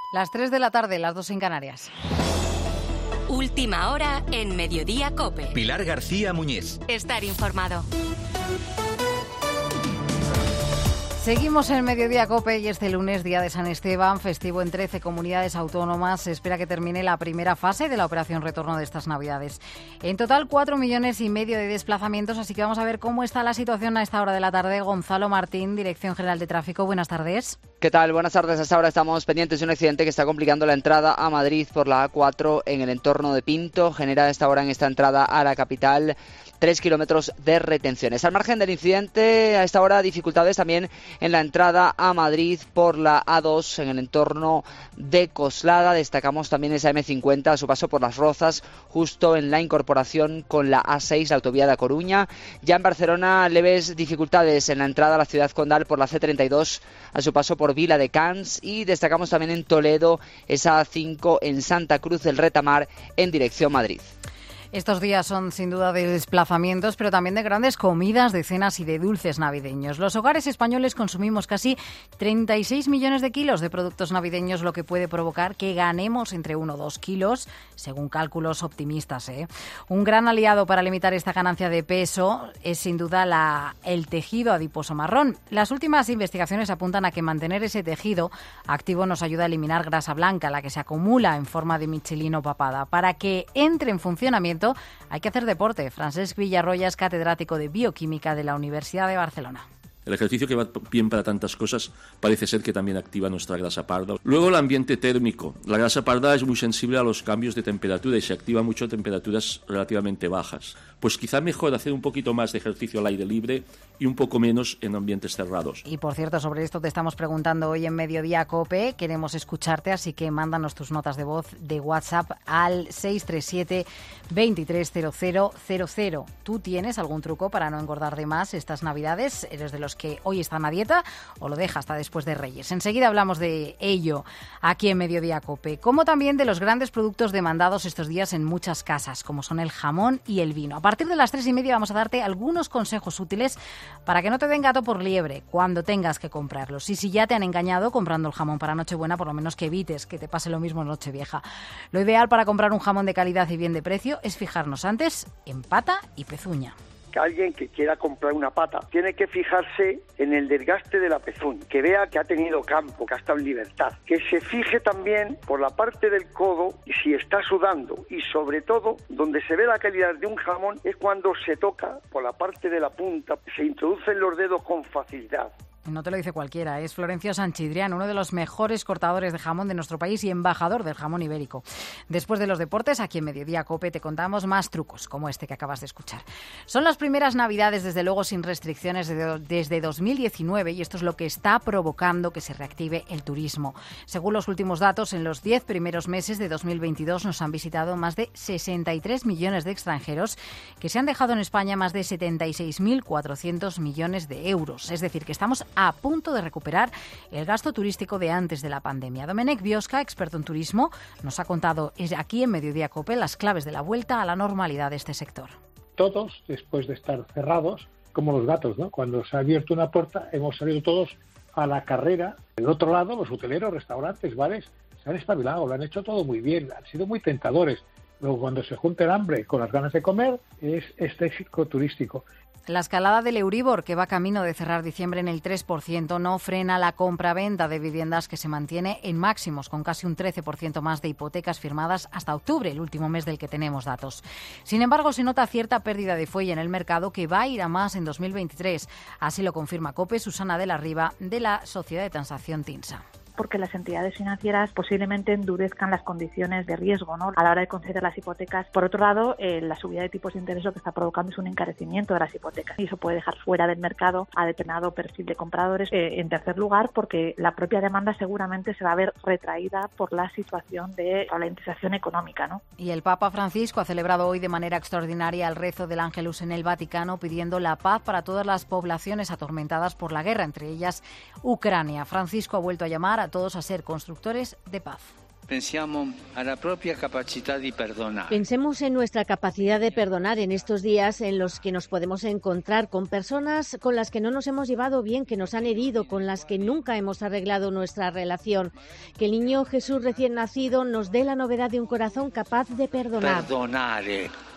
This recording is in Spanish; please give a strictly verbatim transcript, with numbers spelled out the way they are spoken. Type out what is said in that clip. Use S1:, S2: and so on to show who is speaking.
S1: Las tres de la tarde, las dos en Canarias.
S2: Última hora en Mediodía COPE.
S3: Pilar García Muñiz.
S2: Estar informado.
S1: Seguimos en Mediodía COPE y este lunes, día de San Esteban, festivo en trece comunidades autónomas. Se espera que termine la primera fase de la operación retorno de estas Navidades. En total, cuatro millones y medio de desplazamientos, así que vamos a ver cómo está la situación a esta hora de la tarde. Gonzalo Martín, Dirección General de Tráfico, buenas tardes.
S4: ¿Qué tal? Buenas tardes. Hasta ahora estamos pendientes de un accidente que está complicando la entrada a Madrid por la A cuatro en el entorno de Pinto. Genera a esta hora en esta entrada a la capital tres kilómetros de retenciones. Al margen del incidente, a esta hora dificultades también en la entrada a Madrid por la A dos en el entorno de Coslada. Destacamos también esa eme cincuenta a su paso por Las Rozas, justo en la incorporación con la A seis, la autovía de A Coruña. Ya en Barcelona, leves dificultades en la entrada a la ciudad condal por la ce treinta y dos a su paso por Vila de Cans. Y destacamos también en Toledo esa A cinco en Santa Cruz del Retamar en dirección Madrid.
S1: Estos días son sin duda de desplazamientos, pero también de grandes comidas, de cenas y de dulces navideños. Los hogares españoles consumimos casi treinta y seis millones de kilos de productos navideños, lo que puede provocar que ganemos entre uno o dos kilos, según cálculos optimistas, ¿eh? Un gran aliado para limitar esta ganancia de peso es sin duda la, el tejido adiposo marrón. Las últimas investigaciones apuntan a que mantener ese tejido activo nos ayuda a eliminar grasa blanca, la que se acumula en forma de michelin o papada. Para que entre en funcionamiento hay que hacer deporte. Francesc Villarroya es catedrático de Bioquímica de la Universidad de Barcelona.
S5: El ejercicio, que va bien para tantas cosas, parece ser que también activa nuestra grasa parda. Luego, el ambiente térmico. La grasa parda es muy sensible a los cambios de temperatura y se activa mucho a temperaturas relativamente bajas. Pues quizá mejor hacer un poquito más de ejercicio al aire libre y un poco menos en ambientes cerrados.
S1: Y por cierto, sobre esto te estamos preguntando hoy en Mediodía COPE. Queremos escucharte, así que mándanos tus notas de voz de WhatsApp al seis tres siete, veintitrés cero cero cero cero. ¿Tú tienes algún truco para no engordar de más estas Navidades? ¿Eres de los que hoy están a dieta o lo deja hasta después de Reyes? Enseguida hablamos de ello aquí en Mediodía COPE, como también de los grandes productos demandados estos días en muchas casas, como son el jamón y el vino. A partir de las tres y media vamos a darte algunos consejos útiles para que no te den gato por liebre cuando tengas que comprarlos. Y si ya te han engañado comprando el jamón para Nochebuena, por lo menos que evites que te pase lo mismo en Nochevieja. Lo ideal para comprar un jamón de calidad y bien de precio es fijarnos antes en pata y pezuña.
S6: Que alguien que quiera comprar una pata tiene que fijarse en el desgaste de la pezuña, que vea que ha tenido campo, que ha estado en libertad, que se fije también por la parte del codo y si está sudando, y sobre todo donde se ve la calidad de un jamón es cuando se toca por la parte de la punta, se introducen los dedos con facilidad.
S1: No te lo dice cualquiera, es Florencio Sanchidrián, uno de los mejores cortadores de jamón de nuestro país y embajador del jamón ibérico. Después de los deportes, aquí en Mediodía COPE te contamos más trucos, como este que acabas de escuchar. Son las primeras Navidades, desde luego, sin restricciones desde dos mil diecinueve, y esto es lo que está provocando que se reactive el turismo. Según los últimos datos, en los diez primeros meses de dos mil veintidós nos han visitado más de sesenta y tres millones de extranjeros que se han dejado en España más de setenta y seis mil cuatrocientos millones de euros. Es decir, que estamos a punto de recuperar el gasto turístico de antes de la pandemia. Domènec Biosca, experto en turismo, nos ha contado aquí en Mediodía COPE las claves de la vuelta a la normalidad de este sector.
S7: Todos, después de estar cerrados, como los gatos, ¿no? Cuando se ha abierto una puerta, hemos salido todos a la carrera. Del otro lado, los hoteleros, restaurantes, bares, se han espabilado, lo han hecho todo muy bien, han sido muy tentadores. Luego, cuando se junta el hambre con las ganas de comer, es este éxito turístico.
S1: La escalada del Euribor, que va camino de cerrar diciembre en el tres por ciento, no frena la compra-venta de viviendas, que se mantiene en máximos, con casi un trece por ciento más de hipotecas firmadas hasta octubre, el último mes del que tenemos datos. Sin embargo, se nota cierta pérdida de fuelle en el mercado, que va a ir a más en dos mil veintitrés. Así lo confirma COPE Susana de la Riva, de la Sociedad de Transacción TINSA.
S8: Porque las entidades financieras posiblemente endurezcan las condiciones de riesgo, ¿no?, a la hora de conceder las hipotecas. Por otro lado, eh, la subida de tipos de interés lo que está provocando es un encarecimiento de las hipotecas, y eso puede dejar fuera del mercado a determinado perfil de compradores. Eh, en tercer lugar, porque la propia demanda seguramente se va a ver retraída por la situación de ralentización económica, ¿no?
S1: Y el Papa Francisco ha celebrado hoy de manera extraordinaria el rezo del Ángelus en el Vaticano, pidiendo la paz para todas las poblaciones atormentadas por la guerra, entre ellas Ucrania. Francisco ha vuelto a llamar a todos a ser constructores de paz.
S3: pensiamo alla propria capacità di perdonare.
S9: Pensemos en nuestra capacidad de perdonar en estos días en los que nos podemos encontrar con personas con las que no nos hemos llevado bien, que nos han herido, con las que nunca hemos arreglado nuestra relación. Que el niño Jesús recién nacido nos dé la novedad de un corazón capaz de perdonar.
S3: Perdonare.